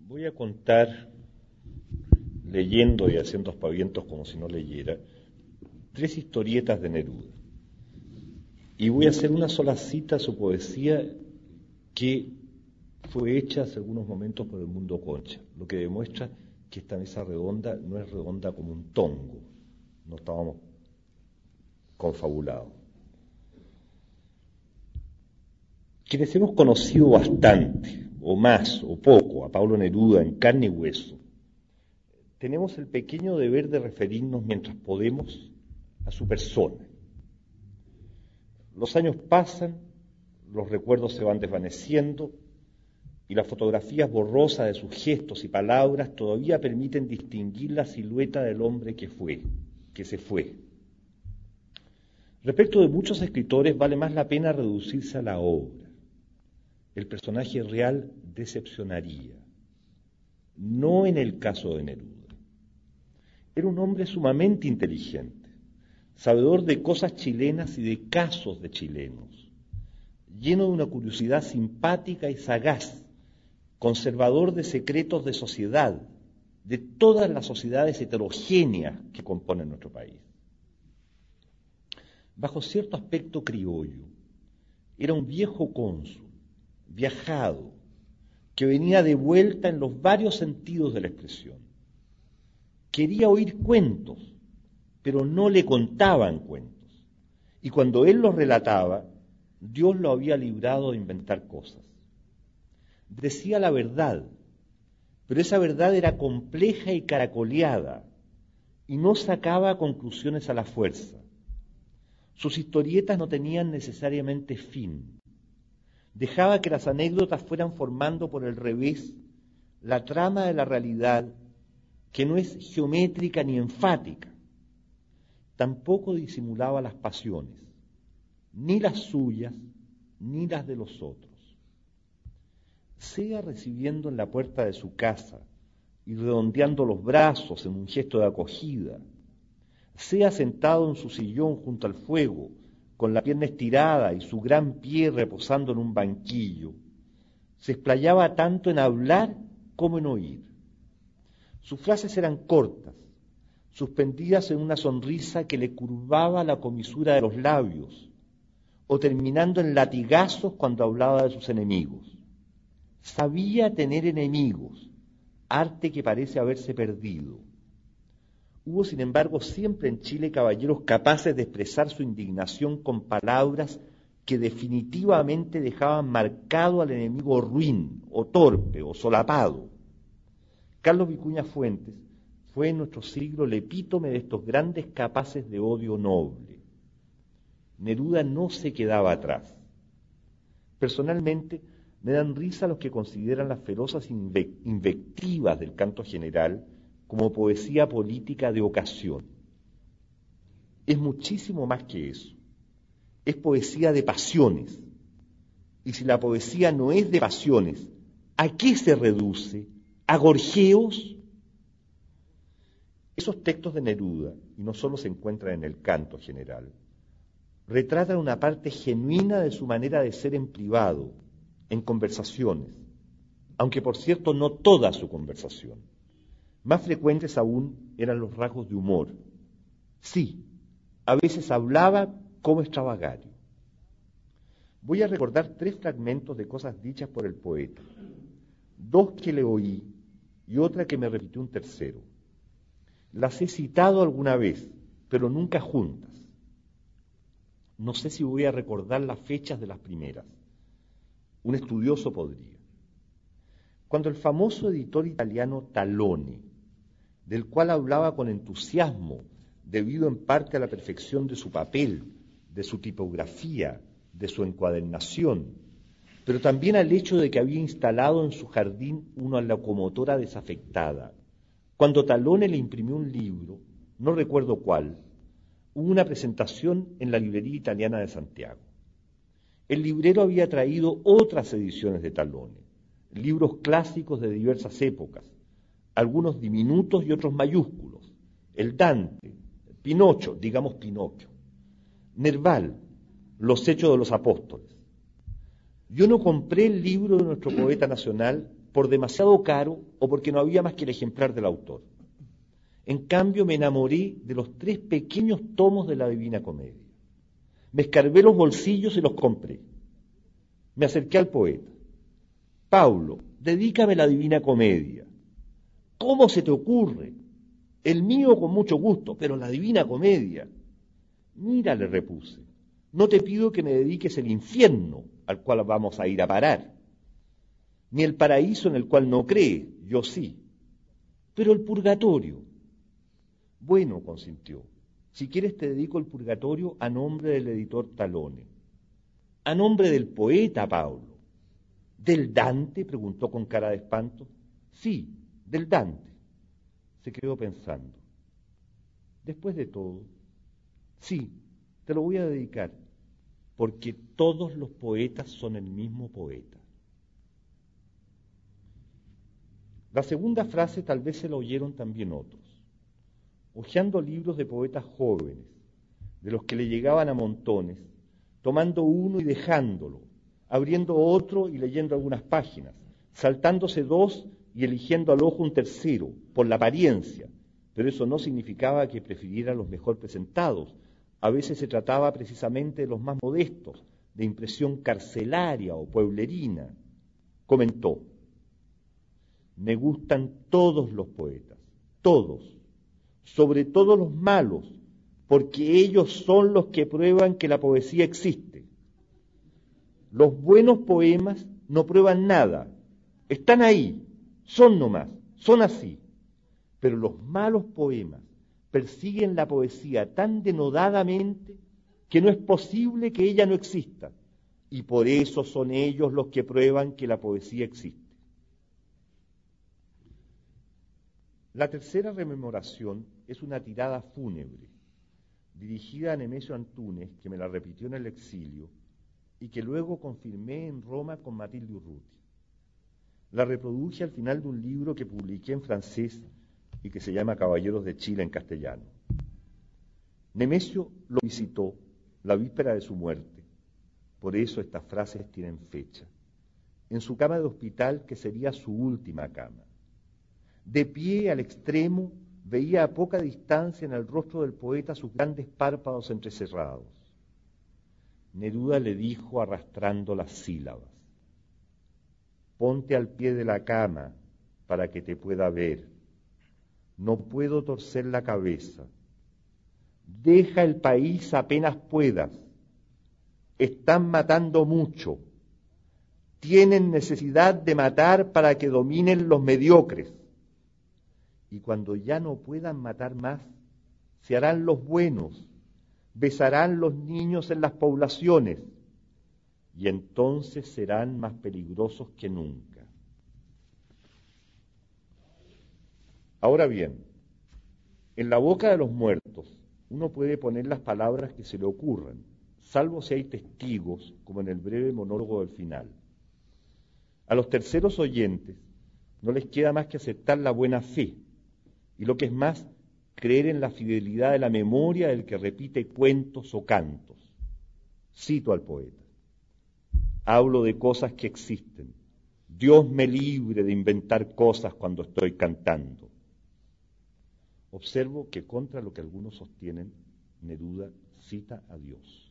Voy a contar, leyendo y haciendo aspavientos como si no leyera, 3 historietas de Neruda. Y voy a hacer una sola cita a su poesía que fue hecha hace algunos momentos por el Mundo Concha, lo que demuestra que esta mesa redonda no es redonda como un tongo, no estábamos confabulados. Quienes hemos conocido bastante, o más, o poco, a Pablo Neruda en carne y hueso, tenemos el pequeño deber de referirnos mientras podemos a su persona. Los años pasan, los recuerdos se van desvaneciendo y las fotografías borrosas de sus gestos y palabras todavía permiten distinguir la silueta del hombre que se fue. Respecto de muchos escritores, vale más la pena reducirse a la obra. El personaje real decepcionaría. No en el caso de Neruda. Era un hombre sumamente inteligente, sabedor de cosas chilenas y de casos de chilenos, lleno de una curiosidad simpática y sagaz, conservador de secretos de sociedad, de todas las sociedades heterogéneas que componen nuestro país. Bajo cierto aspecto criollo, era un viejo cónsul, viajado, que venía de vuelta en los varios sentidos de la expresión. Quería oír cuentos, pero no le contaban cuentos. Y cuando él los relataba, Dios lo había librado de inventar cosas. Decía la verdad, pero esa verdad era compleja y caracoleada, y no sacaba conclusiones a la fuerza. Sus historietas no tenían necesariamente fin. Dejaba que las anécdotas fueran formando por el revés la trama de la realidad, que no es geométrica ni enfática. Tampoco disimulaba las pasiones, ni las suyas, ni las de los otros. Sea recibiendo en la puerta de su casa y redondeando los brazos en un gesto de acogida, sea sentado en su sillón junto al fuego, con la pierna estirada y su gran pie reposando en un banquillo, se explayaba tanto en hablar como en oír. Sus frases eran cortas, suspendidas en una sonrisa que le curvaba la comisura de los labios, o terminando en latigazos cuando hablaba de sus enemigos. Sabía tener enemigos, arte que parece haberse perdido. Hubo, sin embargo, siempre en Chile caballeros capaces de expresar su indignación con palabras que definitivamente dejaban marcado al enemigo ruin, o torpe, o solapado. Carlos Vicuña Fuentes fue en nuestro siglo el epítome de estos grandes capaces de odio noble. Neruda no se quedaba atrás. Personalmente, me dan risa los que consideran las ferozas invectivas del canto general como poesía política de ocasión. Es muchísimo más que eso. Es poesía de pasiones. Y si la poesía no es de pasiones, ¿a qué se reduce? ¿A gorjeos? Esos textos de Neruda, y no solo se encuentran en el canto general, retratan una parte genuina de su manera de ser en privado, en conversaciones, aunque por cierto no toda su conversación. Más frecuentes aún eran los rasgos de humor. Sí, a veces hablaba como extravagario. Voy a recordar 3 fragmentos de cosas dichas por el poeta, 2 que le oí y otra que me repitió un tercero. Las he citado alguna vez, pero nunca juntas. No sé si voy a recordar las fechas de las primeras. Un estudioso podría. Cuando el famoso editor italiano Talone, del cual hablaba con entusiasmo, debido en parte a la perfección de su papel, de su tipografía, de su encuadernación, pero también al hecho de que había instalado en su jardín una locomotora desafectada. Cuando Talone le imprimió un libro, no recuerdo cuál, hubo una presentación en la librería italiana de Santiago. El librero había traído otras ediciones de Talone, libros clásicos de diversas épocas, algunos diminutos y otros mayúsculos, el Dante, Pinocho, digamos Pinocchio, Nerval, Los Hechos de los Apóstoles. Yo no compré el libro de nuestro poeta nacional por demasiado caro o porque no había más que el ejemplar del autor. En cambio, me enamoré de los 3 pequeños tomos de la Divina Comedia. Me escarbé los bolsillos y los compré. Me acerqué al poeta. Paulo, dedícame la Divina Comedia. ¿Cómo se te ocurre? El mío con mucho gusto, pero la Divina Comedia. Mira, le repuse, no te pido que me dediques el infierno al cual vamos a ir a parar, ni el paraíso en el cual no crees, yo sí, pero el purgatorio. Bueno, consintió, si quieres te dedico el purgatorio a nombre del editor Talone. A nombre del poeta, Paulo. ¿Del Dante?, preguntó con cara de espanto. Sí, del Dante. Se quedó pensando. Después de todo, sí, te lo voy a dedicar, porque todos los poetas son el mismo poeta. La segunda frase tal vez se la oyeron también otros. Hojeando libros de poetas jóvenes, de los que le llegaban a montones, tomando uno y dejándolo, abriendo otro y leyendo algunas páginas, saltándose 2 y eligiendo al ojo un tercero, por la apariencia, pero eso no significaba que prefiriera los mejor presentados. A veces se trataba precisamente de los más modestos, de impresión carcelaria o pueblerina. Comentó, me gustan todos los poetas, todos, sobre todo los malos, porque ellos son los que prueban que la poesía existe. Los buenos poemas no prueban nada, están ahí, son nomás, son así. Pero los malos poemas persiguen la poesía tan denodadamente que no es posible que ella no exista, y por eso son ellos los que prueban que la poesía existe. La tercera rememoración es una tirada fúnebre, dirigida a Nemesio Antúnez, que me la repitió en el exilio, y que luego confirmé en Roma con Matilde Urruti. La reproduje al final de un libro que publiqué en francés y que se llama Caballeros de Chile en castellano. Nemesio lo visitó la víspera de su muerte, por eso estas frases tienen fecha, en su cama de hospital que sería su última cama. De pie al extremo veía a poca distancia en el rostro del poeta sus grandes párpados entrecerrados. Neruda le dijo arrastrando las sílabas, ponte al pie de la cama para que te pueda ver. No puedo torcer la cabeza. Deja el país apenas puedas. Están matando mucho. Tienen necesidad de matar para que dominen los mediocres. Y cuando ya no puedan matar más, se harán los buenos, besarán los niños en las poblaciones, y entonces serán más peligrosos que nunca. Ahora bien, en la boca de los muertos uno puede poner las palabras que se le ocurran, salvo si hay testigos, como en el breve monólogo del final. A los terceros oyentes no les queda más que aceptar la buena fe, y lo que es más, creer en la fidelidad de la memoria del que repite cuentos o cantos. Cito al poeta. Hablo de cosas que existen. Dios me libre de inventar cosas cuando estoy cantando. Observo que contra lo que algunos sostienen, Neruda cita a Dios.